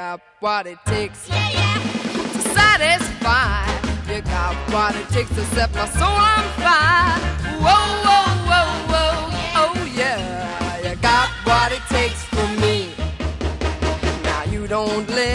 got what it takes to satisfy. You got what it takes to set my soul on fire. Whoa, whoa, whoa, whoa, oh yeah. You got what it takes for me. Now you don't live